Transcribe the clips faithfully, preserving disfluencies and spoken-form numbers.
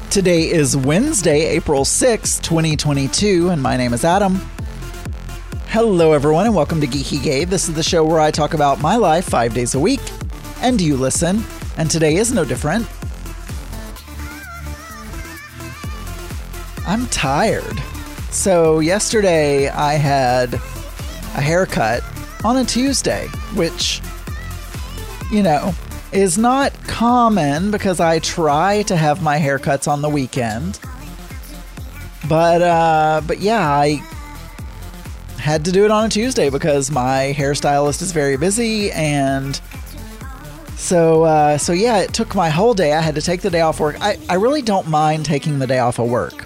Today is Wednesday, April sixth, twenty twenty-two, and my name is Adam. Hello, everyone, and welcome to Geeky Gay. This is the show where I talk about my life five days a week, and you listen, and today is no different. I'm tired. So yesterday I had a haircut on a Tuesday, which, you know, is not common because I try to have my haircuts on the weekend. But, uh, but yeah, I had to do it on a Tuesday because my hairstylist is very busy, and so, uh, so yeah, it took my whole day. I had to take the day off work. I, I really don't mind taking the day off of work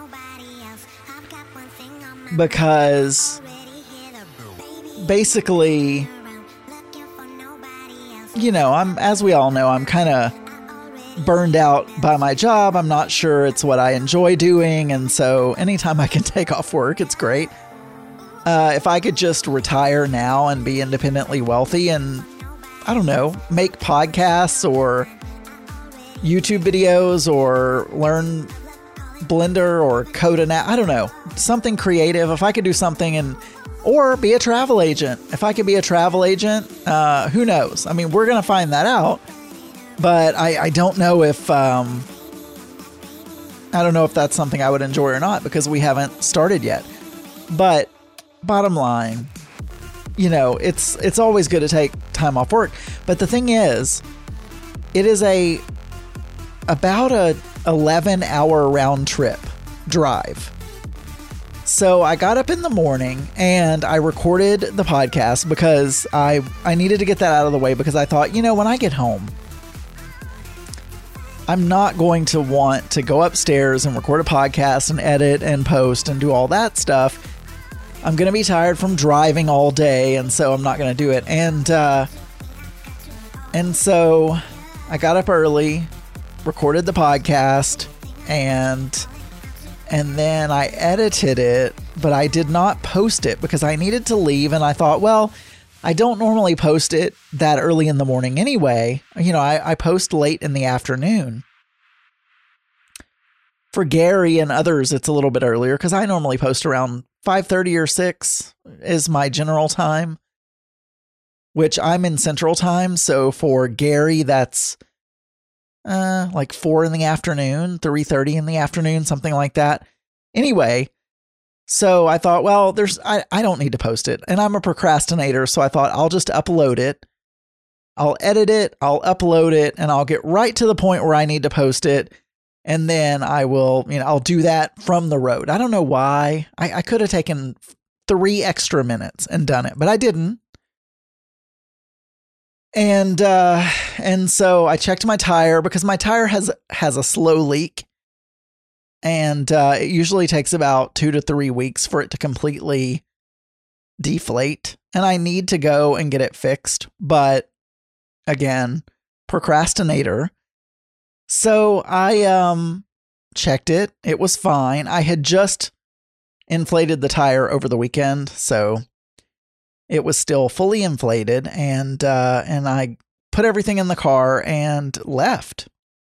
because basically, you know, I'm, as we all know, I'm kind of burned out by my job. I'm not sure it's what I enjoy doing. And so anytime I can take off work, it's great. Uh, if I could just retire now and be independently wealthy and, I don't know, make podcasts or YouTube videos or learn Blender or code an app, I don't know, something creative. If I could do something and or be a travel agent. If I could be a travel agent, uh, who knows? I mean, we're going to find that out. But I, I don't know if um, I don't know if that's something I would enjoy or not because we haven't started yet. But bottom line, you know, it's it's always good to take time off work. But the thing is, it is a about a eleven hour round trip drive. So I got up in the morning and I recorded the podcast because I, I needed to get that out of the way because I thought, you know, when I get home, I'm not going to want to go upstairs and record a podcast and edit and post and do all that stuff. I'm going to be tired from driving all day, and so I'm not going to do it. And, uh, and so I got up early, recorded the podcast, and... And then I edited it, but I did not post it because I needed to leave. And I thought, well, I don't normally post it that early in the morning anyway. You know, I, I post late in the afternoon. For Gary and others, it's a little bit earlier because I normally post around five thirty or six is my general time, which I'm in Central Time. So for Gary, that's Uh, like four in the afternoon, three thirty in the afternoon, something like that. Anyway, so I thought, well, there's, I, I don't need to post it. And I'm a procrastinator. So I thought I'll just upload it. I'll edit it. I'll upload it and I'll get right to the point where I need to post it. And then I will, you know, I'll do that from the road. I don't know why. I, I could have taken three extra minutes and done it, but I didn't. And, uh, and so I checked my tire because my tire has, has a slow leak, and, uh, it usually takes about two to three weeks for it to completely deflate, and I need to go and get it fixed. But again, procrastinator. So I, um, checked it. It was fine. I had just inflated the tire over the weekend. So it was still fully inflated, and uh, and I put everything in the car and left.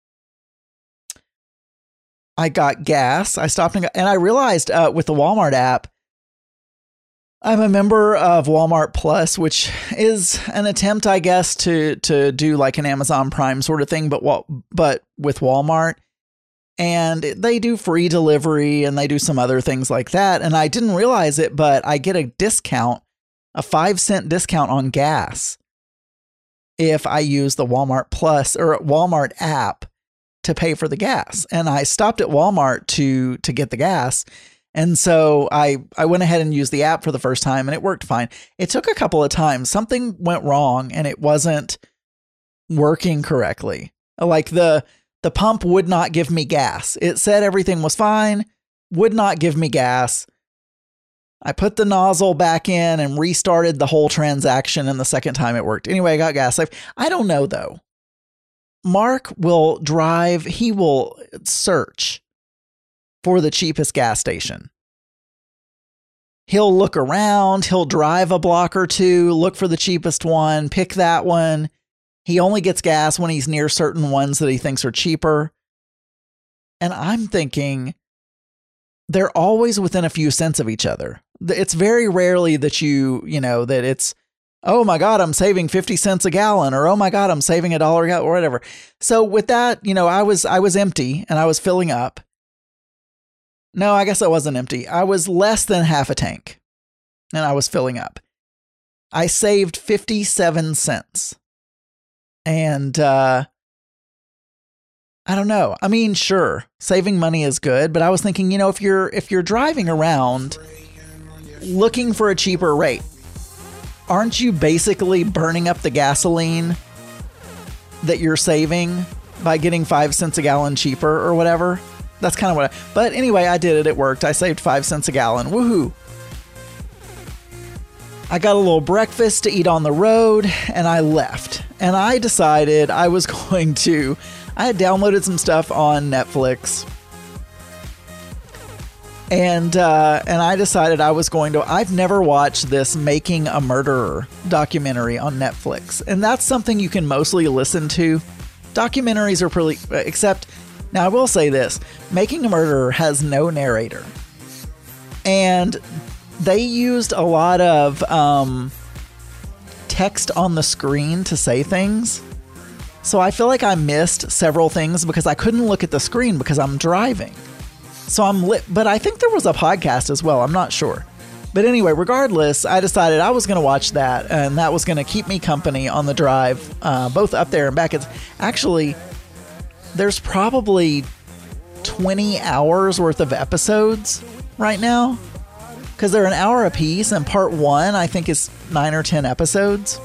I got gas. I stopped and got, and I realized uh, with the Walmart app, I'm a member of Walmart Plus, which is an attempt, I guess, to to do like an Amazon Prime sort of thing, but but with Walmart. And they do free delivery and they do some other things like that. And I didn't realize it, but I get a discount. A five cent discount on gas if I use the Walmart Plus or Walmart app to pay for the gas. And I stopped at Walmart to, to get the gas. And so I, I went ahead and used the app for the first time and it worked fine. It took a couple of times. Something went wrong and it wasn't working correctly. Like the, the pump would not give me gas. It said everything was fine, would not give me gas. I put the nozzle back in and restarted the whole transaction, and the second time it worked. Anyway, I got gas. I, I don't know, though. Mark will drive, he will search for the cheapest gas station. He'll look around, he'll drive a block or two, look for the cheapest one, pick that one. He only gets gas when he's near certain ones that he thinks are cheaper. And I'm thinking they're always within a few cents of each other. It's very rarely that you, you know, that it's, oh my God, I'm saving fifty cents a gallon, or, oh my God, I'm saving a dollar a gallon, or whatever. So with that, you know, I was, I was empty and I was filling up. No, I guess I wasn't empty. I was less than half a tank and I was filling up. I saved fifty-seven cents. And, uh, I don't know. I mean, sure, saving money is good, but I was thinking, you know, if you're if you're driving around looking for a cheaper rate, aren't you basically burning up the gasoline that you're saving by getting five cents a gallon cheaper or whatever? That's kind of what I, but anyway, I did it. It worked. I saved five cents a gallon. Woohoo. I got a little breakfast to eat on the road and I left. And I decided I was going to, I had downloaded some stuff on Netflix. And uh, and I decided I was going to, I've never watched this Making a Murderer documentary on Netflix. And that's something you can mostly listen to. Documentaries are pretty, except, now I will say this, Making a Murderer has no narrator. And they used a lot of um, text on the screen to say things. So I feel like I missed several things because I couldn't look at the screen because I'm driving. So I'm lit, but I think there was a podcast as well. I'm not sure. But anyway, regardless, I decided I was going to watch that, and that was going to keep me company on the drive, uh, both up there and back. It's actually, there's probably twenty hours worth of episodes right now because they're an hour a piece, and part one, I think, is nine or ten episodes.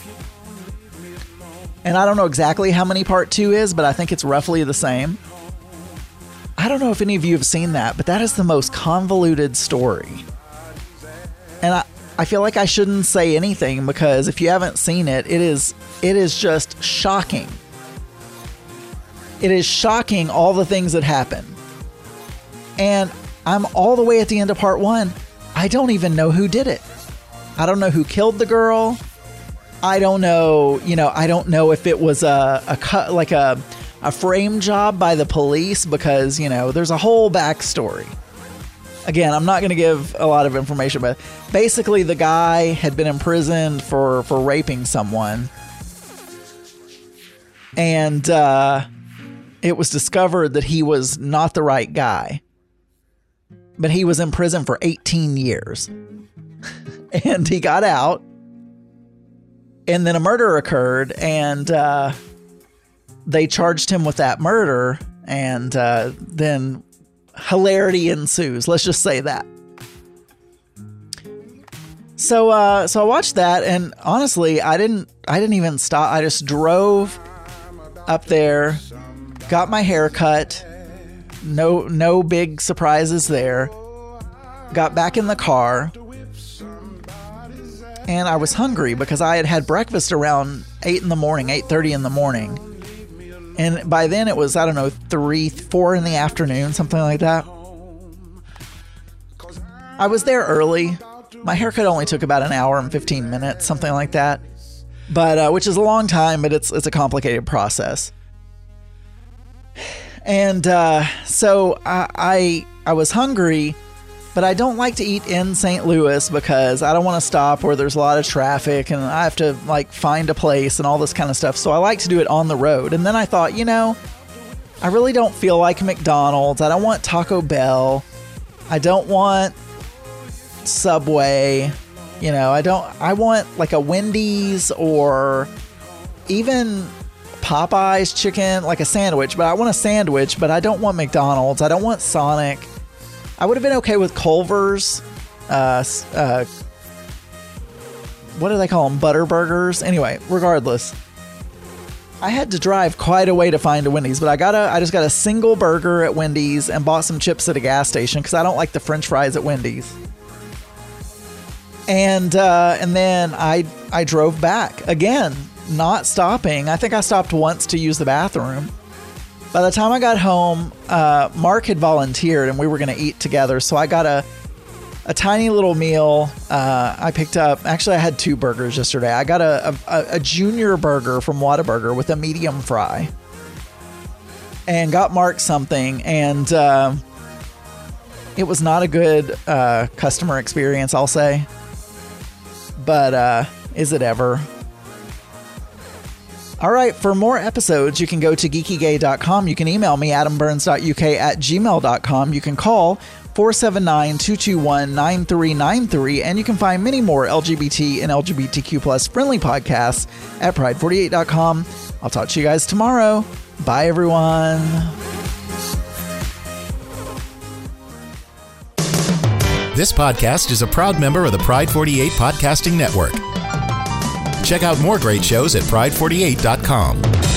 And I don't know exactly how many part two is, but I think it's roughly the same. I don't know if any of you have seen that, but that is the most convoluted story. And I, I feel like I shouldn't say anything because if you haven't seen it, it is it is just shocking. It is shocking all the things that happen. And I'm all the way at the end of part one. I don't even know who did it. I don't know who killed the girl. I don't know, you know, I don't know if it was a, a cut, like a, a frame job by the police because, you know, there's a whole backstory. Again, I'm not going to give a lot of information, but basically the guy had been imprisoned for, for raping someone. And uh, it was discovered that he was not the right guy. But he was in prison for eighteen years. And he got out. And then a murder occurred, and uh, they charged him with that murder, and uh, then hilarity ensues. Let's just say that. So, uh, so I watched that, and honestly, I didn't, I didn't even stop. I just drove up there, got my hair cut. No, no big surprises there. Got back in the car. And I was hungry because I had had breakfast around eight in the morning, eight thirty in the morning. And by then it was, I don't know, three, four in the afternoon, something like that. I was there early. My haircut only took about an hour and fifteen minutes, something like that. But, uh, which is a long time, but it's, it's a complicated process. And, uh, so I, I, I was hungry. But I don't like to eat in Saint Louis because I don't want to stop where there's a lot of traffic and I have to like find a place and all this kind of stuff. So I like to do it on the road. And then I thought, you know, I really don't feel like McDonald's. I don't want Taco Bell. I don't want Subway. You know, I don't, I want like a Wendy's or even Popeye's chicken, like a sandwich, but I want a sandwich, but I don't want McDonald's. I don't want Sonic. I would have been okay with Culver's, uh, uh, what do they call them? Butter burgers? Anyway, regardless. I had to drive quite a way to find a Wendy's, but I got a, I just got a single burger at Wendy's and bought some chips at a gas station because I don't like the French fries at Wendy's. And, uh, and then I, I drove back again, not stopping. I think I stopped once to use the bathroom. By the time I got home, uh, Mark had volunteered and we were going to eat together. So I got a a tiny little meal. Uh, I picked up, actually I had two burgers yesterday. I got a, a, a junior burger from Whataburger with a medium fry. and got Mark something, and uh, it was not a good uh, customer experience, I'll say. But uh, is it ever? All right, for more episodes, you can go to geeky gay dot com. You can email me, adam burns dot u k at gmail dot com. You can call four seven nine, two two one, nine three nine three, and you can find many more L G B T and L G B T Q plus friendly podcasts at pride forty-eight dot com. I'll talk to you guys tomorrow. Bye, everyone. This podcast is a proud member of the Pride forty-eight Podcasting Network. Check out more great shows at pride forty-eight dot com.